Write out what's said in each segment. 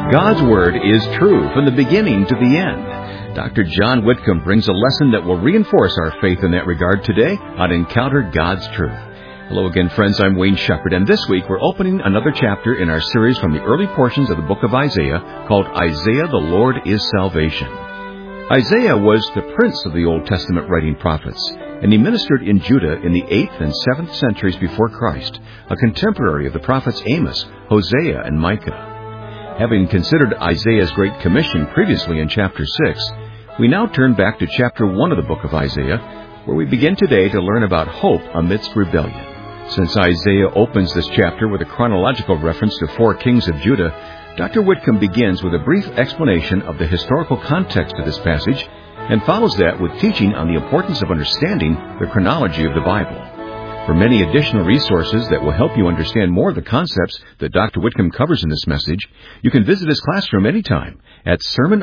God's Word is true from the beginning to the end. Dr. John Whitcomb brings a lesson that will reinforce our faith in that regard today on Encounter God's Truth. Hello again, friends. I'm Wayne Shepherd, and this week we're opening another chapter in our series from the early portions of the book of Isaiah called Isaiah, the Lord is Salvation. Isaiah was the prince of the Old Testament writing prophets, and he ministered in Judah in the 8th and 7th centuries before Christ, a contemporary of the prophets Amos, Hosea, and Micah. Having considered Isaiah's Great Commission previously in chapter 6, we now turn back to chapter 1 of the book of Isaiah, where we begin today to learn about hope amidst rebellion. Since Isaiah opens this chapter with a chronological reference to 4 kings of Judah, Dr. Whitcomb begins with a brief explanation of the historical context of this passage and follows that with teaching on the importance of understanding the chronology of the Bible. For many additional resources that will help you understand more of the concepts that Dr. Whitcomb covers in this message, you can visit his classroom anytime at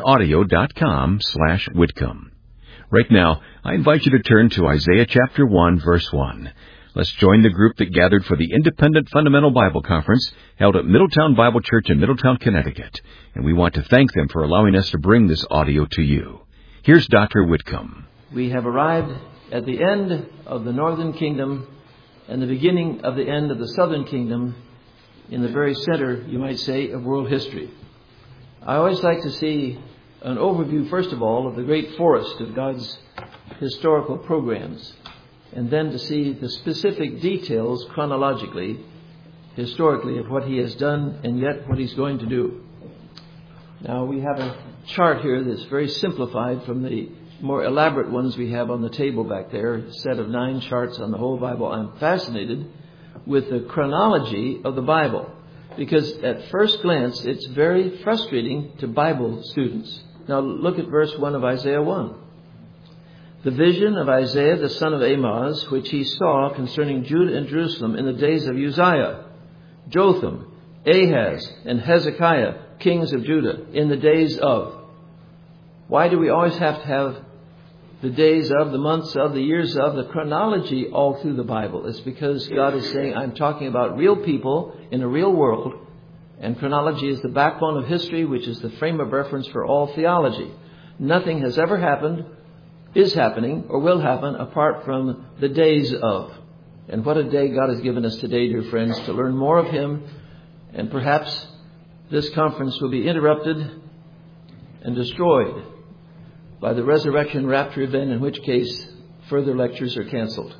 sermonaudio.com/Whitcomb. Right now, I invite you to turn to Isaiah chapter 1, verse 1. Let's join the group that gathered for the Independent Fundamental Bible Conference held at Middletown Bible Church in Middletown, Connecticut. And we want to thank them for allowing us to bring this audio to you. Here's Dr. Whitcomb. We have arrived at the end of the Northern Kingdom and the beginning of the end of the Southern Kingdom in the very center, you might say, of world history. I always like to see an overview, first of all, of the great forest of God's historical programs, and then to see the specific details chronologically, historically, of what He has done and yet what He's going to do. Now, we have a chart here that's very simplified from the more elaborate ones we have on the table back there, a set of 9 charts on the whole Bible. I'm fascinated with the chronology of the Bible because at first glance it's very frustrating to Bible students. Now look at verse 1 of Isaiah 1. The vision of Isaiah the son of Amoz, which he saw concerning Judah and Jerusalem in the days of Uzziah, Jotham, Ahaz, and Hezekiah, kings of Judah, in the days of. Why do we always have to have the days of, the months of, the years of, the chronology all through the Bible? It's because God is saying, I'm talking about real people in a real world, and chronology is the backbone of history, which is the frame of reference for all theology. Nothing has ever happened, is happening, or will happen apart from the days of. And what a day God has given us today, dear friends, to learn more of Him, and perhaps this conference will be interrupted and destroyed by the resurrection rapture event, in which case further lectures are canceled.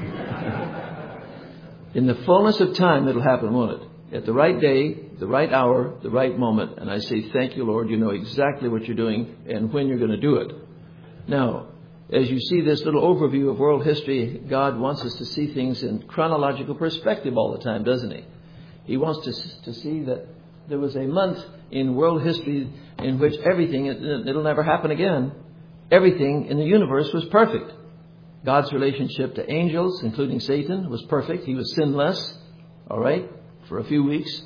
In the fullness of time, it'll happen, won't it? At the right day, the right hour, the right moment. And I say, thank you, Lord. You know exactly what you're doing and when you're going to do it. Now, as you see this little overview of world history, God wants us to see things in chronological perspective all the time, doesn't He? He wants to see that there was a month in world history in which everything, it'll never happen again, everything in the universe was perfect. God's relationship to angels, including Satan, was perfect. He was sinless, all right, for a few weeks.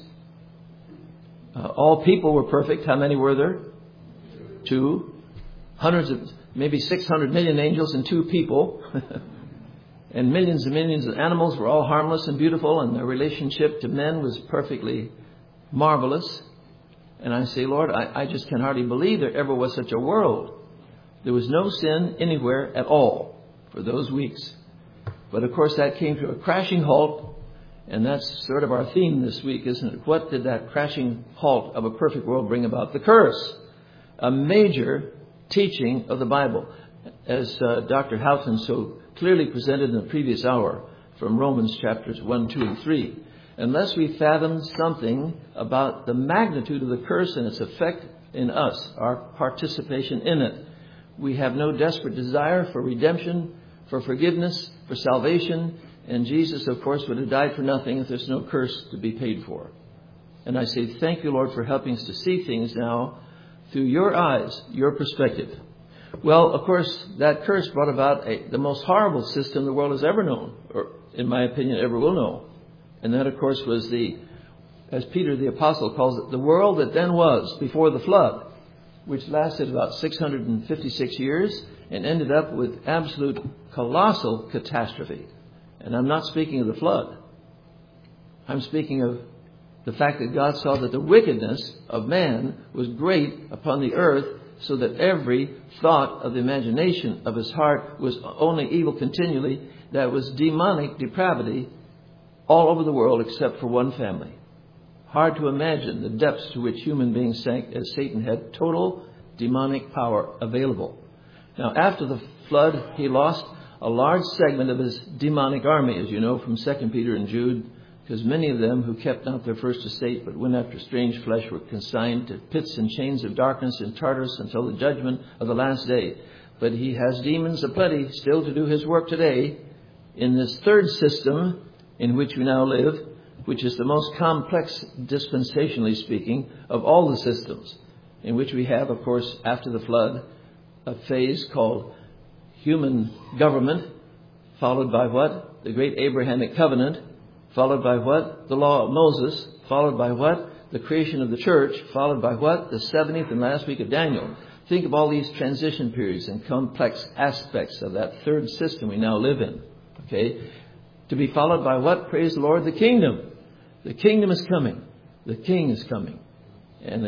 All people were perfect. How many were there? 2. Hundreds of, maybe 600 million angels and 2 people. And millions of animals were all harmless and beautiful, and their relationship to men was perfectly marvelous. And I say, Lord, I just can hardly believe there ever was such a world. There was no sin anywhere at all for those weeks. But of course that came to a crashing halt, and that's sort of our theme this week, isn't it? What did that crashing halt of a perfect world bring about? The curse. A major teaching of the Bible, as Dr. Houghton so clearly presented in the previous hour from Romans chapters 1, 2, and 3. Unless we fathom something about the magnitude of the curse and its effect in us, our participation in it, we have no desperate desire for redemption, for forgiveness, for salvation. And Jesus, of course, would have died for nothing if there's no curse to be paid for. And I say, thank you, Lord, for helping us to see things now through your eyes, your perspective. Well, of course, that curse brought about the most horrible system the world has ever known, or in my opinion, ever will know. And that, of course, was as Peter the Apostle calls it, the world that then was before the flood, which lasted about 656 years and ended up with absolute colossal catastrophe. And I'm not speaking of the flood. I'm speaking of The fact that God saw that the wickedness of man was great upon the earth, so that every thought of the imagination of his heart was only evil continually. That was demonic depravity all over the world except for one family. Hard to imagine the depths to which human beings sank as Satan had total demonic power available. Now, after the flood, he lost a large segment of his demonic army, as you know from 2 Peter and Jude, because many of them who kept not their first estate but went after strange flesh were consigned to pits and chains of darkness in Tartarus until the judgment of the last day. But he has demons aplenty still to do his work today in this third system in which we now live, which is the most complex, dispensationally speaking, of all the systems, in which we have, of course, after the flood, a phase called human government, followed by what? The great Abrahamic covenant, followed by what? The law of Moses, followed by what? The creation of the church, followed by what? The 70th and last week of Daniel. Think of all these transition periods and complex aspects of that third system we now live in. Okay? To be followed by what? Praise the Lord, the kingdom. The kingdom is coming. The king is coming. And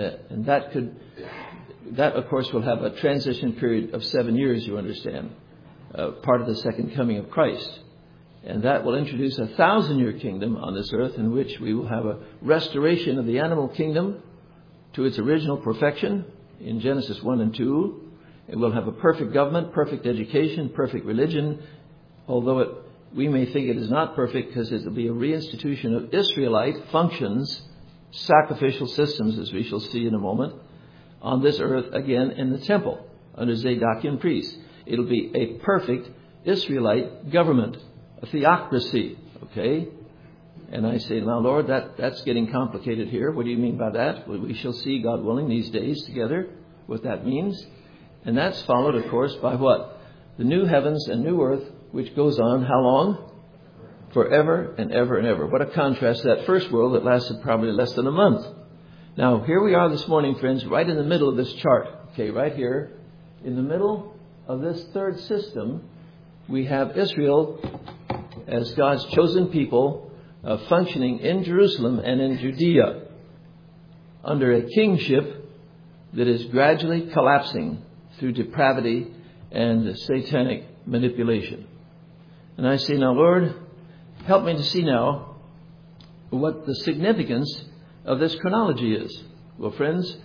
that of course will have a transition period of 7 years, you understand. Part of the second coming of Christ. And that will introduce a 1,000-year kingdom on this earth in which we will have a restoration of the animal kingdom to its original perfection in Genesis 1 and 2. It will have a perfect government, perfect education, perfect religion, although we may think it is not perfect because it will be a reinstitution of Israelite functions, sacrificial systems, as we shall see in a moment, on this earth again in the temple under Zadokian priests. It will be a perfect Israelite government. A theocracy, okay? And I say, now, Lord, that's getting complicated here. What do you mean by that? Well, we shall see, God willing, these days together what that means. And that's followed, of course, by what? The new heavens and new earth, which goes on how long? Forever and ever and ever. What a contrast to that first world that lasted probably less than a month. Now, here we are this morning, friends, right in the middle of this chart. Okay, right here. In the middle of this third system, we have Israel as God's chosen people functioning in Jerusalem and in Judea under a kingship that is gradually collapsing through depravity and satanic manipulation. And I say, now, Lord, help me to see now what the significance of this chronology is. Well, friends,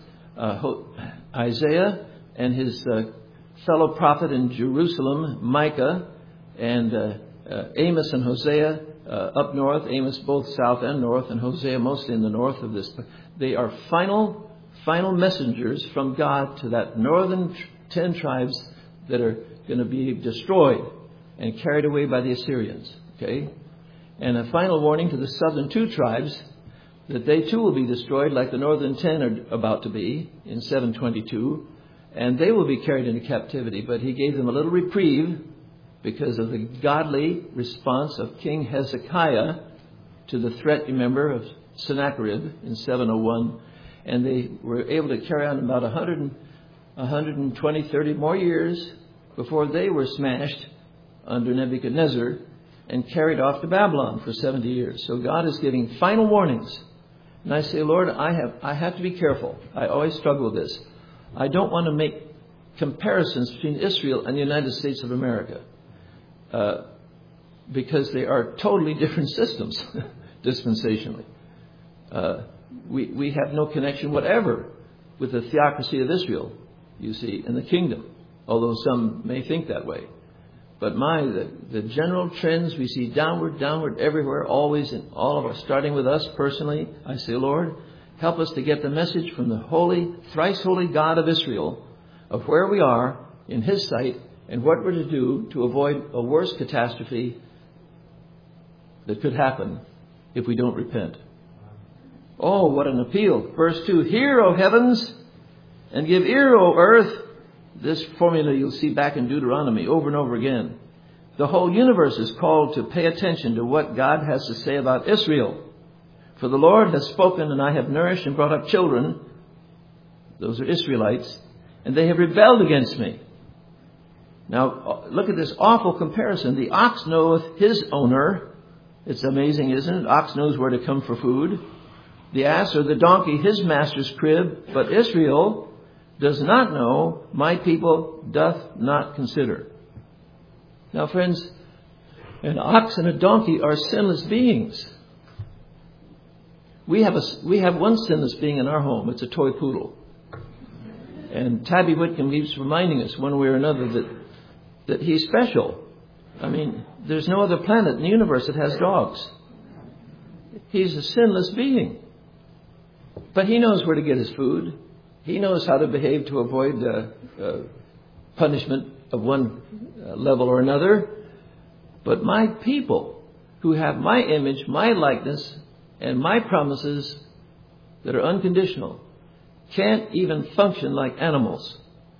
Isaiah and his fellow prophet in Jerusalem, Micah, and Amos and Hosea up north, Amos both south and north, and Hosea mostly in the north of this. They are final messengers from God to that northern 10 tribes that are going to be destroyed and carried away by the Assyrians. Okay? And a final warning to the southern 2 tribes that they too will be destroyed like the northern 10 are about to be in 722. And they will be carried into captivity. But he gave them a little reprieve because of the godly response of King Hezekiah to the threat, remember, of Sennacherib in 701. And they were able to carry on about 120, 30 more years before they were smashed under Nebuchadnezzar and carried off to Babylon for 70 years. So God is giving final warnings. And I say, Lord, I have to be careful. I always struggle with this. I don't want to make comparisons between Israel and the United States of America. Because they are totally different systems, dispensationally. We have no connection whatever with the theocracy of Israel, you see, in the kingdom, although some may think that way. But the general trends we see downward everywhere, always in all of us, starting with us personally. I say, Lord, help us to get the message from the holy, thrice holy God of Israel of where we are in His sight and what we're to do to avoid a worse catastrophe that could happen if we don't repent. Oh, what an appeal. Verse 2, hear, O heavens, and give ear, O earth. This formula you'll see back in Deuteronomy over and over again. The whole universe is called to pay attention to what God has to say about Israel. For the Lord has spoken, and I have nourished and brought up children. Those are Israelites. And they have rebelled against me. Now, look at this awful comparison. The ox knoweth his owner. It's amazing, isn't it? Ox knows where to come for food. the ass or the donkey his master's crib, but Israel does not know, my people doth not consider. Now, friends, an ox and a donkey are sinless beings. We have one sinless being in our home. It's a toy poodle. And Tabby Whitcomb keeps reminding us one way or another that he's special. I mean, there's no other planet in the universe that has dogs. He's a sinless being. But he knows where to get his food. He knows how to behave to avoid punishment of one level or another. But my people who have my image, my likeness, and my promises that are unconditional can't even function like animals.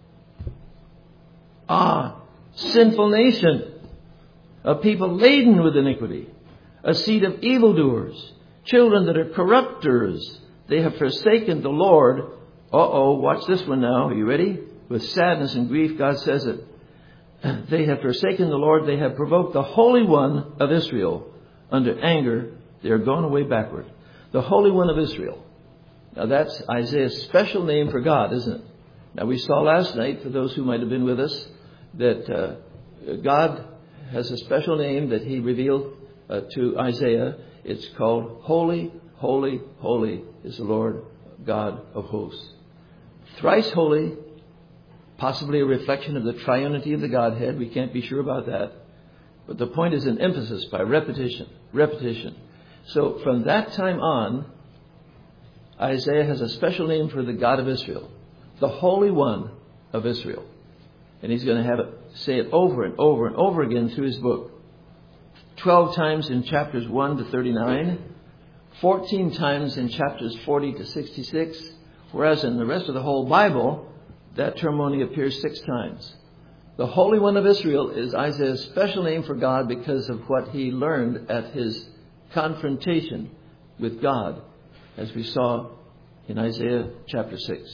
Sinful nation, a people laden with iniquity, a seed of evildoers, children that are corrupters. They have forsaken the Lord. Watch this one now. Are you ready? With sadness and grief, God says it. They have forsaken the Lord. They have provoked the Holy One of Israel under anger. They are gone away backward. The Holy One of Israel. Now that's Isaiah's special name for God, isn't it? Now we saw last night, for those who might have been with us, that God has a special name that he revealed to Isaiah. It's called Holy, Holy, Holy is the Lord God of hosts. Thrice holy, possibly a reflection of the triunity of the Godhead. We can't be sure about that. But the point is an emphasis by repetition. Repetition. So from that time on, Isaiah has a special name for the God of Israel, the Holy One of Israel. And he's going to say it over and over and over again through his book. 12 times in chapters 1 to 39, 14 times in chapters 40 to 66, whereas in the rest of the whole Bible, that term only appears 6 times. The Holy One of Israel is Isaiah's special name for God because of what he learned at his confrontation with God, as we saw in Isaiah chapter 6.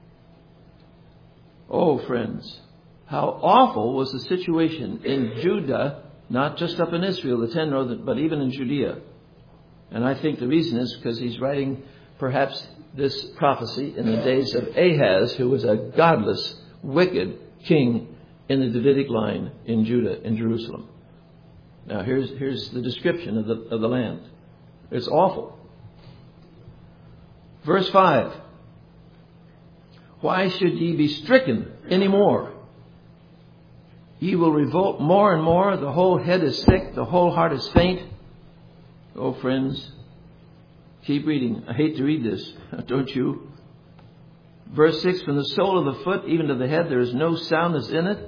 Oh, friends, how awful was the situation in Judah, not just up in Israel, the 10 northern, but even in Judea. And I think the reason is because he's writing perhaps this prophecy in the days of Ahaz, who was a godless, wicked king in the Davidic line in Judah, in Jerusalem. Now here's the description of the land. It's awful. Verse 5. Why should ye be stricken any more? Ye will revolt more and more. The whole head is sick. The whole heart is faint. Oh, friends, keep reading. I hate to read this, don't you? Verse 6, from the sole of the foot even to the head, there is no soundness in it.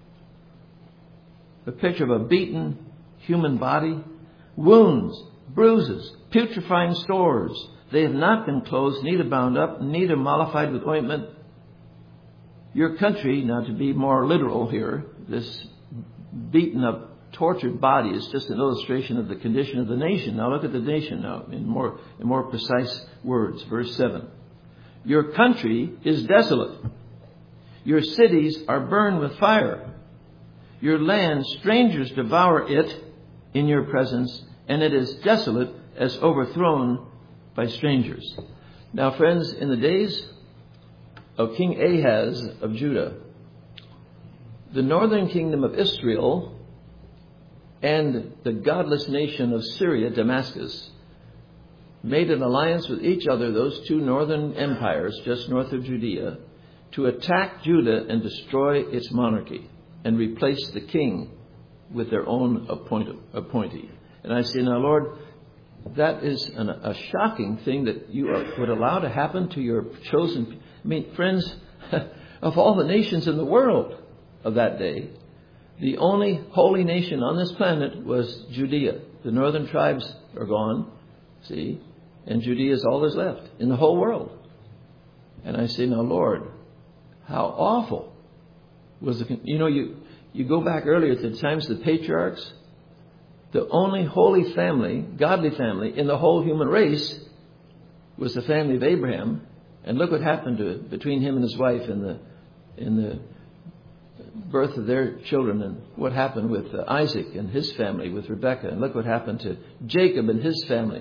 A picture of a beaten human body. Wounds, bruises, putrefying sores. They have not been closed, neither bound up, neither mollified with ointment. Your country, now to be more literal here, this beaten up, tortured body is just an illustration of the condition of the nation. Now look at the nation now in more precise words. Verse 7. Your country is desolate. Your cities are burned with fire. Your land, strangers devour it in your presence, and it is desolate as overthrown by strangers. Now, friends, in the days of King Ahaz of Judah, the northern kingdom of Israel and the godless nation of Syria, Damascus, made an alliance with each other, those two northern empires just north of Judea, to attack Judah and destroy its monarchy and replace the king with their own appointee. And I say, now, Lord, that is a shocking thing that you would allow to happen to your chosen. I mean, friends, of all the nations in the world of that day, the only holy nation on this planet was Judea. The northern tribes are gone, see, and Judea is all that's left in the whole world. And I say, now, Lord, how awful was the... You go back earlier to the times of the patriarchs. The only holy family, godly family in the whole human race was the family of Abraham. And look what happened between him and his wife in the birth of their children, and what happened with Isaac and his family, with Rebekah. And look what happened to Jacob and his family.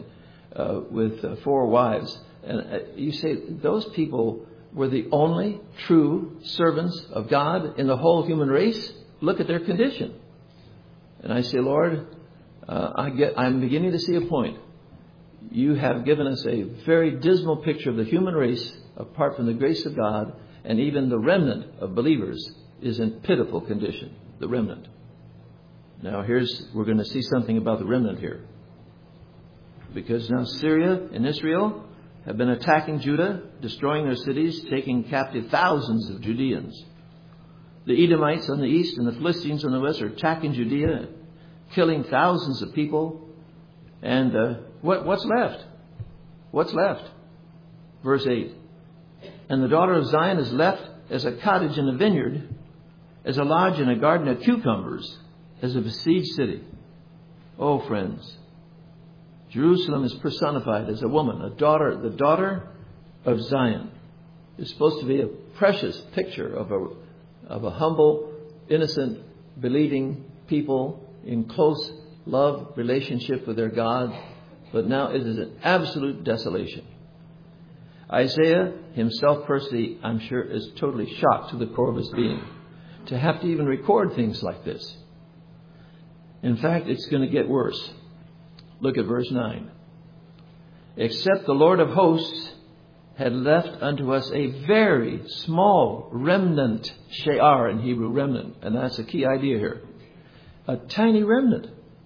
with 4 wives. And you say those people were the only true servants of God in the whole human race? Look at their condition. And I say, Lord, I'm beginning to see a point. You have given us a very dismal picture of the human race apart from the grace of God, and even the remnant of believers is in pitiful condition. The remnant. Now we're going to see something about the remnant here. Because now Syria and Israel have been attacking Judah, destroying their cities, taking captive thousands of Judeans. The Edomites on the east and the Philistines on the west are attacking Judea, killing thousands of people. And what's left? What's left? Verse 8. And the daughter of Zion is left as a cottage in a vineyard, as a lodge in a garden of cucumbers, as a besieged city. Oh, friends, Jerusalem is personified as a woman, the daughter of Zion. Is supposed to be a precious picture of a humble, innocent, believing people in close love relationship with their God. But now it is an absolute desolation. Isaiah himself personally, I'm sure, is totally shocked to the core of his being to have to even record things like this. In fact, it's going to get worse. Look at verse 9. Except the Lord of hosts had left unto us a very small remnant, she'ar in Hebrew, remnant, and that's a key idea here. A tiny remnant.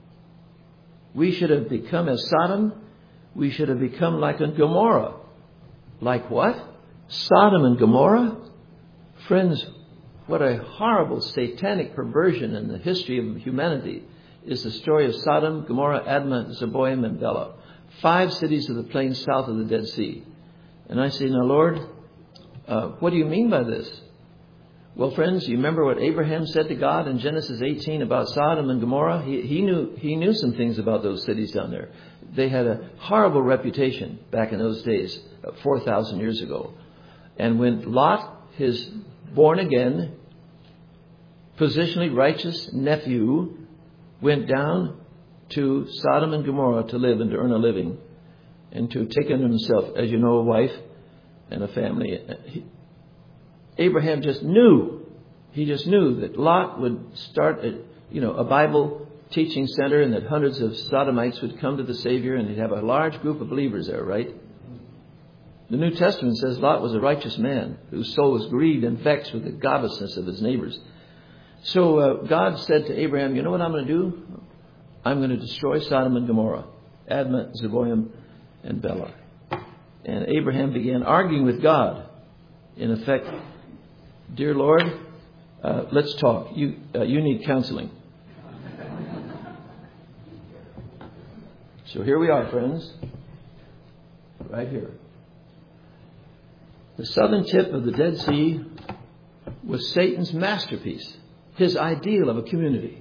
We should have become as Sodom. We should have become like Gomorrah. Like what? Sodom and Gomorrah? Friends, what a horrible satanic perversion in the history of humanity is the story of Sodom, Gomorrah, Admah, Zeboim, and Bela. 5 cities of the plain south of the Dead Sea. And I say, now, Lord, what do you mean by this? Well, friends, you remember what Abraham said to God in Genesis 18 about Sodom and Gomorrah? He knew some things about those cities down there. They had a horrible reputation back in those days, 4,000 years ago. And when Lot, his born-again, positionally righteous nephew, went down to Sodom and Gomorrah to live and to earn a living and to take unto himself, as you know, a wife and a family. Abraham just knew. He just knew that Lot would start a Bible teaching center and that hundreds of Sodomites would come to the Savior and he'd have a large group of believers there, right? The New Testament says Lot was a righteous man whose soul was grieved and vexed with the godlessness of his neighbors. So God said to Abraham, you know what I'm going to do? I'm going to destroy Sodom and Gomorrah, Admah, Zeboim, and Bela. And Abraham began arguing with God. In effect, dear Lord, let's talk. You need counseling. So here we are, friends. Right here. The southern tip of the Dead Sea was Satan's masterpiece, his ideal of a community.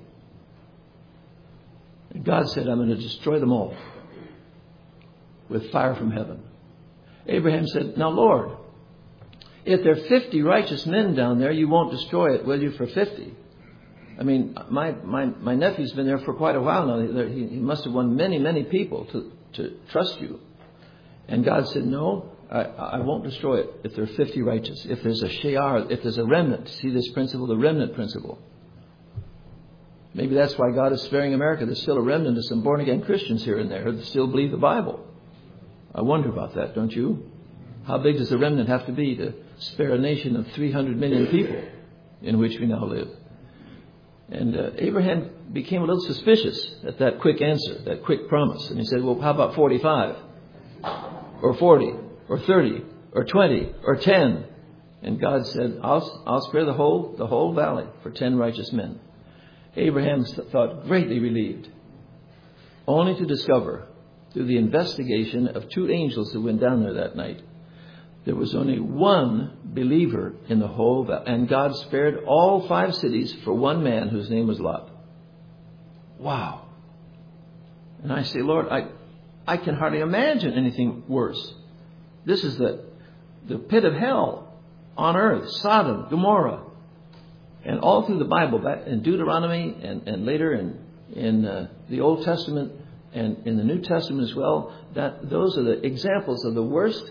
And God said, I'm going to destroy them all with fire from heaven. Abraham said, now, Lord, if there are 50 righteous men down there, you won't destroy it, will you, for 50? I mean, my nephew's been there for quite a while now. He must have won many, many people to trust you. And God said, no, I won't destroy it if there are 50 righteous. If there's a she'ar, if there's a remnant. See this principle, the remnant principle. Maybe that's why God is sparing America. There's still a remnant of some born-again Christians here and there that still believe the Bible. I wonder about that, don't you? How big does the remnant have to be to spare a nation of 300 million people in which we now live? And Abraham became a little suspicious at that quick answer, that quick promise. And he said, well, how about 45? Or 40? Or 30? Or 20? Or 10? And God said, I'll spare the whole valley for 10 righteous men. Abraham thought greatly relieved, only to discover through the investigation of 2 angels who went down there that night, there was only one believer in the whole valley. And God spared all 5 cities for one man whose name was Lot. Wow. And I say, Lord, I can hardly imagine anything worse. This is the pit of hell on earth, Sodom, Gomorrah. And all through the Bible, back in Deuteronomy and later in the Old Testament, and in the New Testament as well, that those are the examples of the worst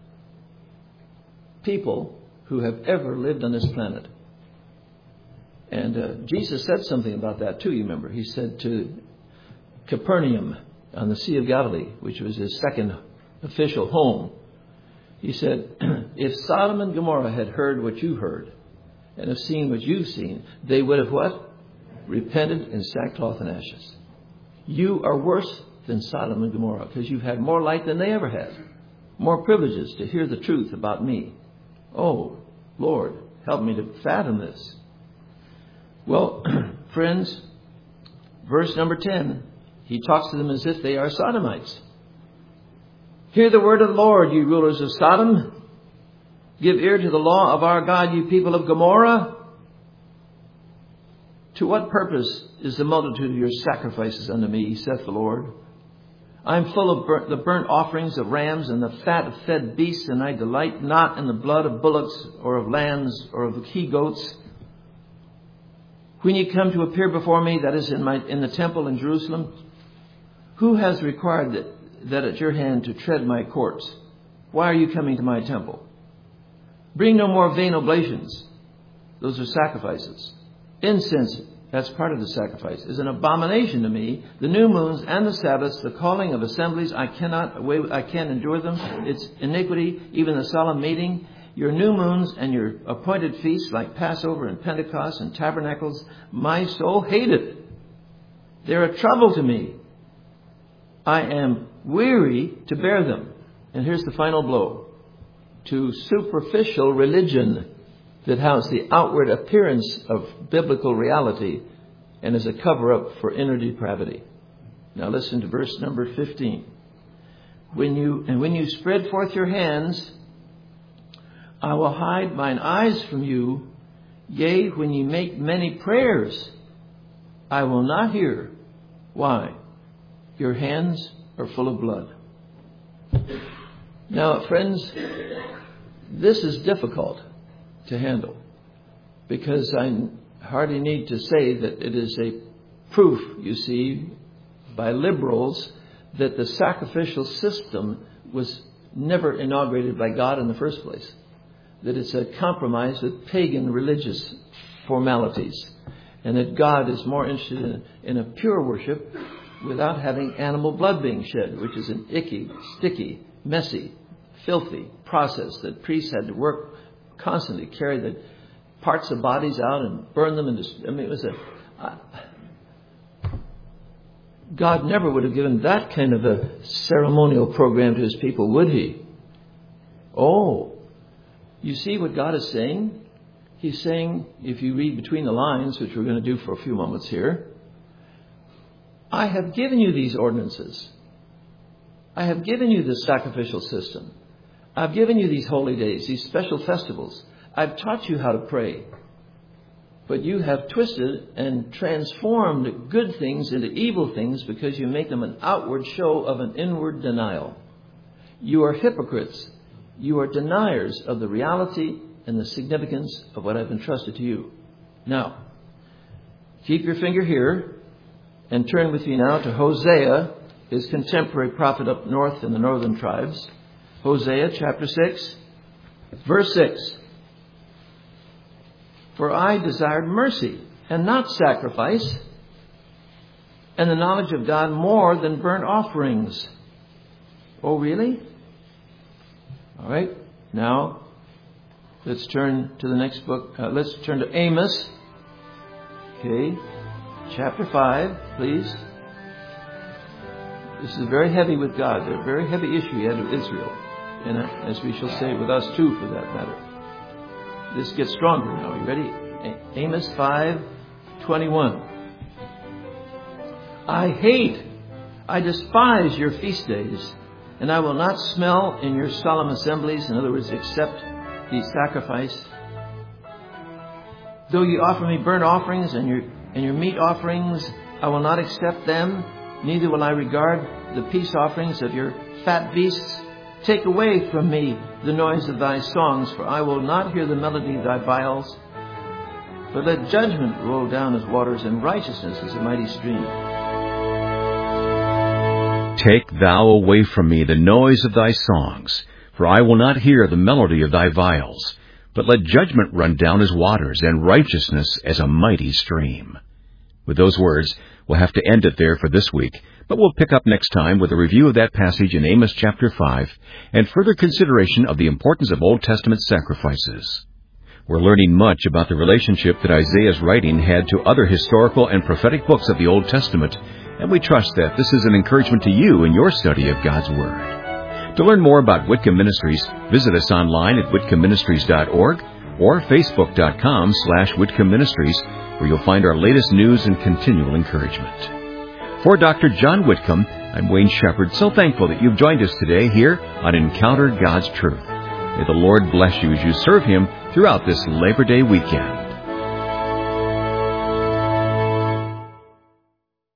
people who have ever lived on this planet. And Jesus said something about that too, you remember. He said to Capernaum on the Sea of Galilee, which was his second official home, he said, if Sodom and Gomorrah had heard what you heard and have seen what you've seen, they would have what? Repented in sackcloth and ashes. You are worse than Sodom and Gomorrah because you've had more light than they ever had. More privileges to hear the truth about me. Oh, Lord, help me to fathom this. Well, friends, verse number 10, he talks to them as if they are Sodomites. Hear the word of the Lord, you rulers of Sodom. Give ear to the law of our God, you people of Gomorrah. To what purpose is the multitude of your sacrifices unto me, saith the Lord? I am full of the burnt offerings of rams and the fat of fed beasts, and I delight not in the blood of bullocks or of lambs or of he-goats. When ye come to appear before me, that is in the temple in Jerusalem, who has required that at your hand to tread my courts? Why are you coming to my temple? Bring no more vain oblations. Those are sacrifices. Incense, that's part of the sacrifice, is an abomination to me. The new moons and the Sabbaths, the calling of assemblies, I can't endure them. It's iniquity, even the solemn meeting. Your new moons and your appointed feasts like Passover and Pentecost and Tabernacles, my soul hated. They're a trouble to me. I am weary to bear them. And here's the final blow. To superficial religion that has the outward appearance of biblical reality and is a cover-up for inner depravity. Now listen to verse number 15. When you spread forth your hands, I will hide mine eyes from you. Yea, when ye make many prayers, I will not hear. Why? Your hands are full of blood. Now, friends, this is difficult to handle because I hardly need to say that it is a proof, you see, by liberals that the sacrificial system was never inaugurated by God in the first place. That it's a compromise with pagan religious formalities. And that God is more interested in a pure worship without having animal blood being shed, which is an icky, sticky, messy, filthy process that priests had to work constantly, carry the parts of bodies out and burn them. It was God never would have given that kind of a ceremonial program to his people, would he? Oh, you see what God is saying? He's saying, if you read between the lines, which we're going to do for a few moments here, I have given you these ordinances. I have given you this sacrificial system. I've given you these holy days, these special festivals. I've taught you how to pray. But you have twisted and transformed good things into evil things because you make them an outward show of an inward denial. You are hypocrites. You are deniers of the reality and the significance of what I've entrusted to you. Now, keep your finger here and turn with me now to Hosea, his contemporary prophet up north in the northern tribes. Hosea chapter 6, verse 6. For I desired mercy and not sacrifice, and the knowledge of God more than burnt offerings. Oh, really? All right. Now, let's turn to the next book. Let's turn to Amos. Okay. Chapter 5, please. This is very heavy with God. A very heavy issue he had with Israel. And as we shall say, with us too, for that matter. This gets stronger now. Are you ready? Amos 5:21. I despise your feast days, and I will not smell in your solemn assemblies. In other words, accept the sacrifice. Though you offer me burnt offerings and your meat offerings, I will not accept them. Neither will I regard the peace offerings of your fat beasts. Take away from me the noise of thy songs, for I will not hear the melody of thy viols. But let judgment roll down as waters, and righteousness as a mighty stream. Take thou away from me the noise of thy songs, for I will not hear the melody of thy viols. But let judgment run down as waters, and righteousness as a mighty stream. With those words, we'll have to end it there for this week, but we'll pick up next time with a review of that passage in Amos chapter 5, and further consideration of the importance of Old Testament sacrifices. We're learning much about the relationship that Isaiah's writing had to other historical and prophetic books of the Old Testament, and we trust that this is an encouragement to you in your study of God's Word. To learn more about Whitcomb Ministries, visit us online at whitcombministries.org or facebook.com/Whitcomb Ministries, where you'll find our latest news and continual encouragement. For Dr. John Whitcomb, I'm Wayne Shepherd, so thankful that you've joined us today here on Encounter God's Truth. May the Lord bless you as you serve Him throughout this Labor Day weekend.